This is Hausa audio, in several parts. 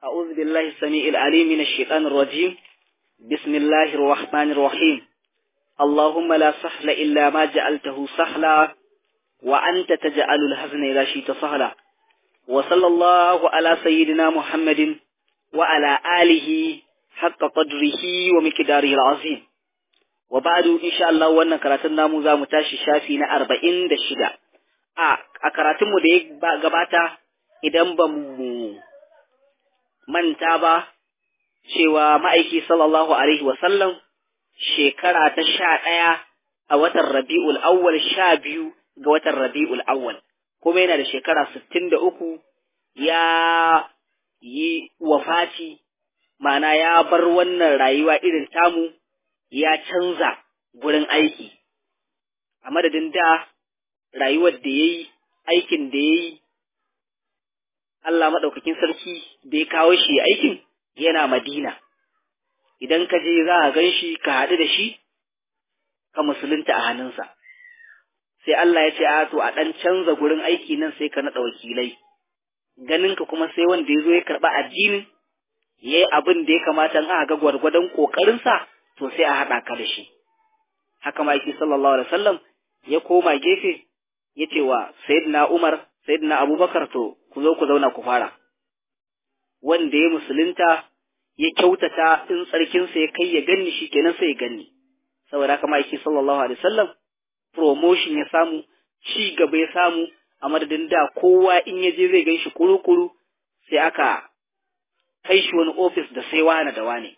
أعوذ بالله السميع العليم من الشيطان الرجيم. بسم الله الرحمن الرحيم. اللهم لا سهل إلا ما جعلته سهلا وأنت تجعل الحزن إذا شئت سهلا. وصلى الله على سيدنا محمد وعلى آله حق قدره ومقداره العظيم. وبعد إن شاء الله وأن كراتنا مزا متاشي شافينا 46. a karatunmu da ya gabata idan ba mu manta ba cewa ma'aiki sallallahu alaihi wasallam shekara ta 11 a watan Rabi'ul Awwal 12 ga watan Rabi'ul Awwal kuma yana da shekara 63 ya yi wafati, ma'ana ya bar wannan rayuwa irin tamu, ya canza gurin aiki. A madadin da rayuwar da ya yi, aikin da ya yi, Allah maɗaukakin sarki da ya kawo shi aikin yana Madina. Idan ka je za a gan shi, ka haɗu da shi, ka musulunta a hannunsa. Sai Allah ya ce, to a ɗan canza gurin aiki nan sai ka naɗa wakilai. Ganinka kuma sai wanda ya zo ya karɓa addinin, ya yi abin da ya kamata in aka ga gwargwadon ƙoƙarinsa, to sai a haɗa ka da shi. Haka ma'aiki sallallahu alaihi wasallam ya koma gefe, ya ce wa Sayyidina Umar, Sayyidina Abubakar, to ku zo ku zauna ku fara. Wanda ya musulunta ya kyautata, in tsarkinsa ya kai ya ganni shi kenan sai ya ganni. Saboda haka ma'aiki sallallahu alaihi wasallam promotion ya samu, ci gaba ya samu, a madadin da kowa in ya je zai gan shi kuru-kuru, sai aka kai shi wani ofis da sai wane da wane.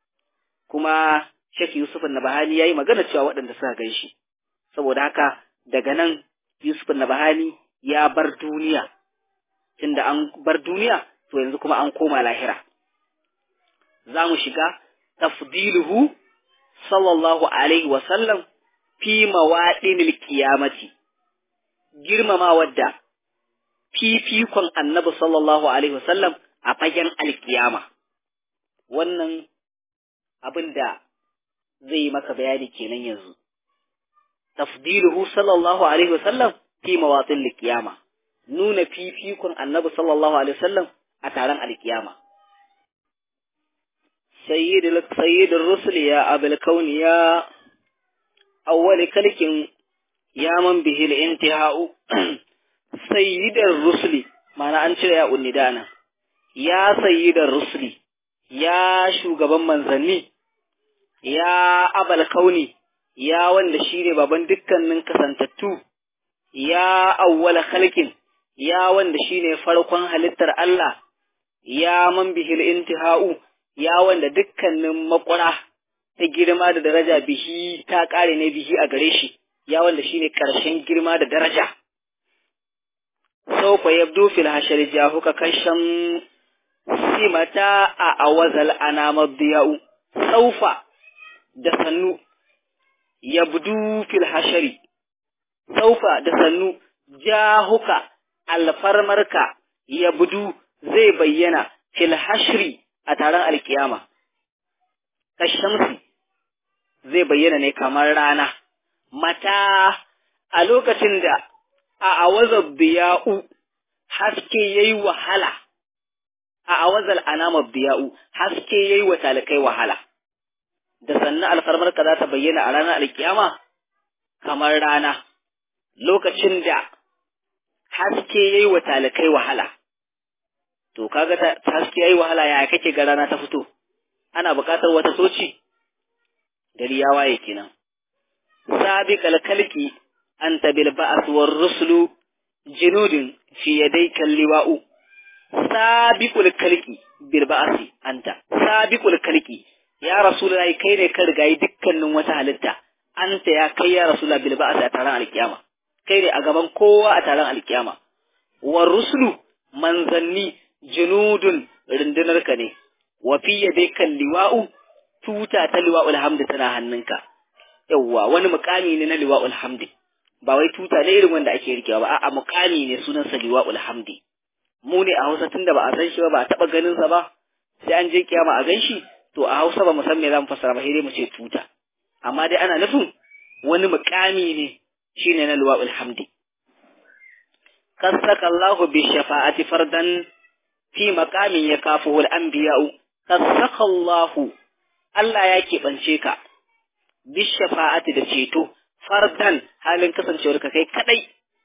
Kuma Sheikh Yusuf Nabahani ya yi magana cewa waɗanda suka gan shi. Saboda haka daga nan Yusuf Nabahani ya bar duniya. Tunda an bar duniya, to yanzu kuma an koma lahira. Za mu shiga tafdiluhu sallallahu alaihi wasallam fi mawaɗinil qiyamati. Girmama wadda fifikon annabi sallallahu alaihi wasallam a fagen alkiyama. Wannan abin da zai yi maka bayani kenan yanzu. Tafdiluhu sallallahu alaihi wasallam fi mawaɗinil qiyama. Nuna fifikon annabi sallallahu alaihi wasallam a taron alkiyama. Sayyidul rusul ya abul kauni ya awwal kalkin ya man bihil intihau. Sayyidul rusuli, ma'ana an cire ya unnidana. Ya sayyidul rusuli, ya shugaban manzanni, ya abul kauni, ya wanda shine baban dukkanin kasantattu, ya awwal khalqin, ya wanda shine farkon halittar Allah, ya man bihil intihau, ya wanda dukkanin makura ta girma da daraja bihi ta kare ne bihi a gare shi, ya wanda shine karshen girma da daraja. Saufa yabdu fil hashari jahuka kasham simata a awazal anamad diyau. Saufa da sannu yabdu fil hashari, saufa da sannu jahuka alfarmarka ya budu zai bayyana fil hashri a taron alkiyama. Kashamsi zai bayyana ne kamar rana. Mata a lokacin da a awazar biya'u haske yayi wahala, a awazal anamar biya'u haske yayi wa talikai wahala. Da sannan alfarmarka za ta bayyana a ranar alkiyama kamar rana. Lokacin da haske yayi wa talikai wahala, to kaga haske yayi wahala, yaya kake ga rana ta fito? Ana buƙatar wata soci. Gari ya waye kenan. Sabiqal kalki anta bil ba'th war rusulu junudin fi yadayka liwa'u. Sabiqul kalki bil ba'th anta, sabiqul kalki ya rasulullahi, kai ne ka rigayi dukkanin wata halitta. Anta ya kai ya rasulullahi bil ba'th a taron alkiyama. Kai ne a gaban kowa a taron alkiyama. War rusulu manzanni junudun rundunarka ne, wa fi yadayka liwa'u, tuta ta liwa'ul hamdi tana hannunka. Yawwa, wani mukami ne na liwa'ul hamdi, ba wai tuta ne irin wanda ake rikewa ba, a'a mukami ne, sunansa liwa'ul hamdi. Mu ne a Hausa tunda ba a san shi ba, ba a taba ganin sa ba, sai an je kiyama a ganshi, to a Hausa ba mu san me zamu fassara ba, sai dai mu ce tuta. Amma dai ana nufin wani mukami ne, shine na liwa'ul hamdi. Kasaka Allahu bi shafa'ati fardan fi maqamin yakafuhu al-anbiya'u kasaka Allah ya keɓance ka bishafa'ati da ceto fardan halin kasancewar ka kai kadai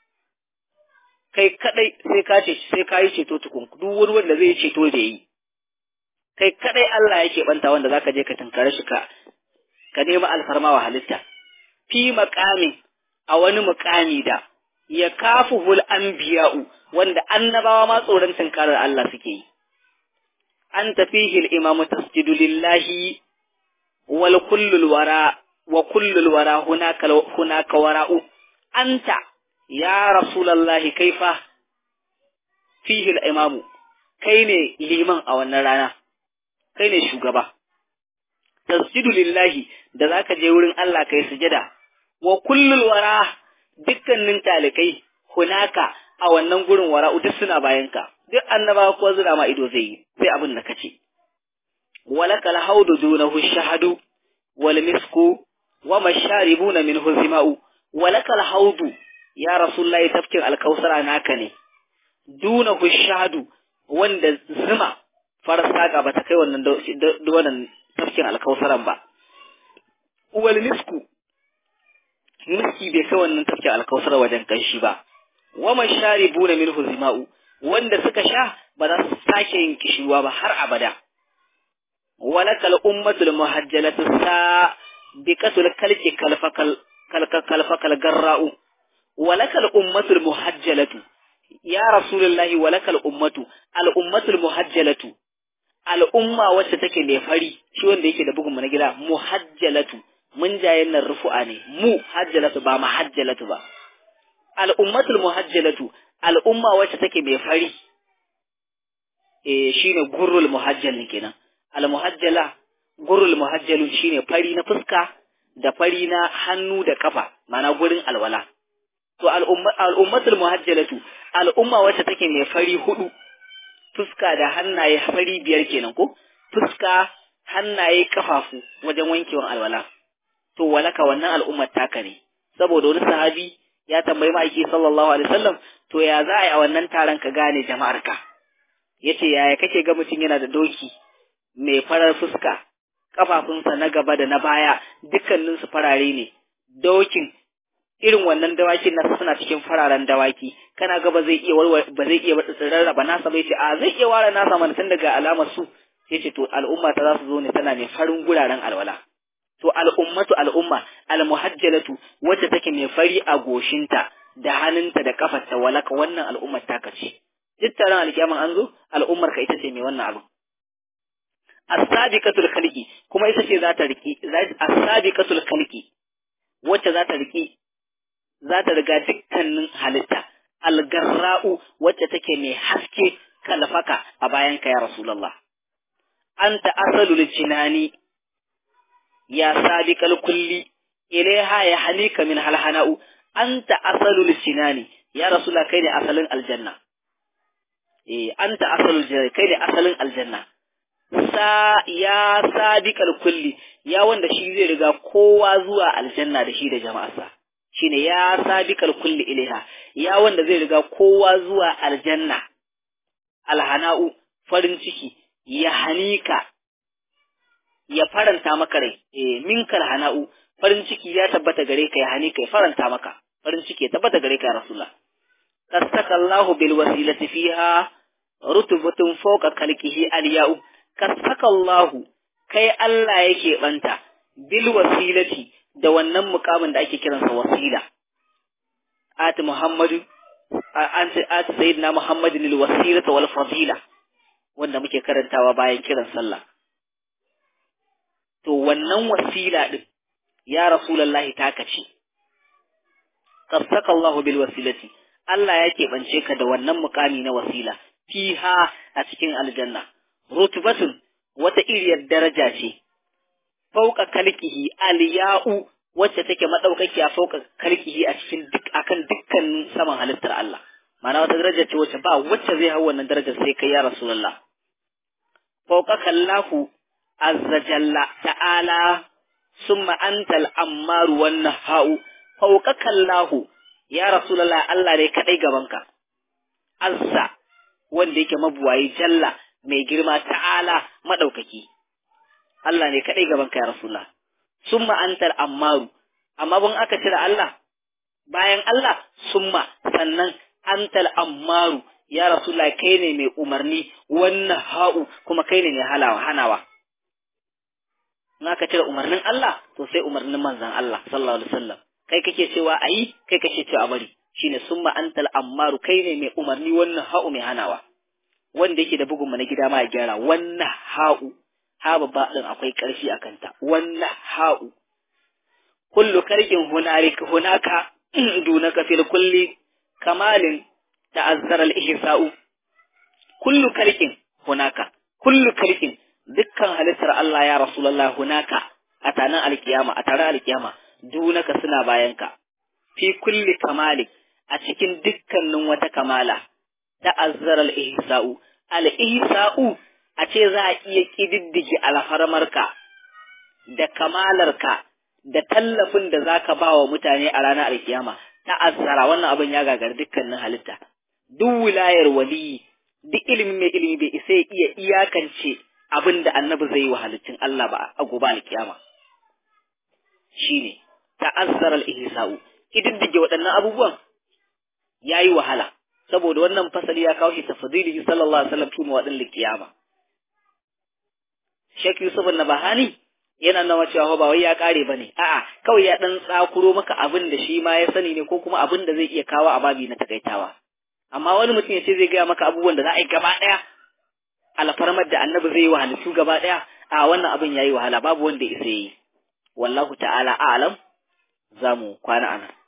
sai ka yi ceto tukun duk wani wanda zai ceto da yi kai kadai Allah ya keɓanta wanda zaka je ka tunkare shi ka nemi alfarma wa halitta fi maqamin a wani muqami da yakafuhul anbiya'u wanda annabawa ma tsoron tunkarar Allah suke yi anta fihi al-imamu tasjudu lillahi wal kullul wara wa kullul wara hunaka wara'u anta ya rasulullahi kaifa fihi al-imamu kai ne liman a wannan rana kai ne shugaba tasjudu lillahi da zaka je wurin Allah kai sujada wa kullul wara dukkanin talikai hunaka a wannan gurin wara'u duk suna bayanka duk annaba ko zura ma ido zai yi sai abin da kace walakal haudu dunahu shahadu wal misku wa masharibuna minhu zima'u walakal haudu ya rasulullahi tafkin alkausara naka ne dunahu shahadu wanda zuma farsaka bata kai wannan tafkin alkausaran ba wal misku miski bai kai wannan tafkin alkausara wajen kanshi ba wa masharibuna minhu zima'u wanda suka sha ba za su sake yin kishiwa ba har abada walakal ummatul muhajjalatu biqatul kalki kalfakal garra'u walakal ummatul muhajjalatu ya rasulullahi walakal ummatu al ummatul muhajjalatu al umma wacce take mai fari shi wanda yake da bugun mu na gida muhajjalatu mun jayen nan rufu'a ne muhajjalatu ba mahajjalatu ba al ummatul muhajjalatu al umma wacce take mai fari shine gurrul muhajjal kenan al muhajjala gurrul muhajjalu shine fari na fuska da fari na hannu da kafa mana gurin alwala to al ummatul muhajjalatu al umma wacce take mai fari hudu fuska da hannaye fari biyar kenan ko fuska hannaye kafafu wajen wankewan alwala to walaka wannan al'ummar taka ne saboda wani sahabi ya tambayi ma'aiki sallallahu alaihi wasallam to ya za a yi a wannan taron ka gane jama'ar ka yace yaya kake ga mutum yana da doki mai farar fuska kafafunsa na gaba da na baya dukkanin su farare ne dokin irin wannan dawakin nasa suna cikin fararen dawaki kana ga ba zai iya rarraba nasa bai ce a zai iya ware nasa mana tun daga alamar su yace to al'umma ta za su zo ne tana mai farin guraren alwala to al'umma al-muhajjalatu wacce take mai fari a goshinta da hannunta da kafarta walaka wannan al'ummar ta kace duk taron alkiyaman an zo al'ummar ka ita ce mai wannan abu as-sabiqatul khalqi kuma ita ce za ta riki as-sabiqatul khalqi wacce za ta riga dukkanin halitta al-garra'u wacce take mai haske kalfaka a bayan ka ya rasulullah anta asalul jinani ya sabiqal kulli ilaiha ya halika min halhana'u anta asalul jinani ya rasulullah kai ne asalin aljanna anta asalul jinani kai ne asalin aljanna ya sabiqal kulli ya wanda shi zai riga kowa zuwa aljanna da shi da jama'arsa shine ya sabiqal kulli ilaiha ya wanda zai riga kowa zuwa aljanna alhana'u farin ciki ya hanika ya faranta maka rai minkal hana'u farin ciki ya tabbata gare ka ya hanika ya faranta maka farin ciki ya tabbata gare ka ya rasulullah kastakallahu bil wasilati fiha rutubatun fawqa khalqihi aliyau kastakallahu kai Allah yake banta bil wasilati da wannan mukamin da ake kiransa wasila ati muhammadu ati sayyidina muhammadin lil wasilati wal fadila wanda muke karantawa bayan kiran sallah to wannan wasila din ya rasulullahi taka ce qasakallahu bil wasilati Allah yake bance ka da wannan mukami na wasila fiha a cikin aljanna rutbatun wata iriyar daraja ce fauka kalkihi aliya'u wacce take madaukakiya fauka kalkihi a cikin akan dukkan saman halittar Allah ma'ana wata daraja ce wacce ba wacce zai hawo wannan darajar sai kai ya rasulullah fauka kallahu azza jalla ta'ala summa antal ammaru wan nahau fauka kallahu ya rasulullah Allah ne kadai gabanka azza wanda yake mabuwayi jalla mai girma ta'ala madaukaki Allah ne kadai gaban ka ya rasulullah summa antal ammaru amma bun aka cire Allah bayan Allah summa sannan antal ammaru ya rasulullah kai ne mai umarni wannan ha'u kuma kai ne mai hanawa in aka cire umarnin Allah to sai umarnin manzon Allah sallallahu alaihi wasallam kai kake cewa ayi kai kake cewa bari shine summa antal ammaru kai ne mai umarni wannan ha'u mai hanawa wanda yake da bugun mu na gida ma ya gyara wannan ha'u ha babba din akwai karfi akan ta wannan ha'u kullu karkin hunaka dunaka fil kulli kamalin ta'azzara al-ihsa'u kullu karkin hunaka kullu karkin dukkan halittar Allah ya rasulullah hunaka a tanan alkiyama a taran alkiyama dunaka suna bayanka fi kulli kamali a cikin dukkanin wata kamala ta'azzara al-ihsa'u al-ihsa'u a ce za a iya kididdige alfarmarka da kamalarka da tallafin da zaka ba wa mutane a ranar alkiyama ta'azzara wannan abin ya gagar dukkanin halitta duk wilayar wali duk ilimin mai ilimi bai isa ya iya iyakance abin da annabi zai yi wa halittun Allah ba a gobe alkiyama shine ta'azzara al-ihsa'u kididdige waɗannan abubuwan yayi wahala saboda wannan fasali ya kawo shi tafdilihi sallallahu alaihi wasallam kuma wadan alkiyama Sheikh Yusuf an-Nabahani yana nawa cewa ba wai ya kare bane a'a kawai ya dan tsakuro maka abin da shi ma ya sani ne ko kuma abin da zai iya kawo a babi na takaitawa amma wani mutum ya ce zai gaya maka abubuwan da za a yi gaba daya alfarmar da annabi zai yi wa halittu gaba daya a wannan abin yayi wahala babu wanda ya isa yi wallahu ta'ala a'lam zamu kwana anan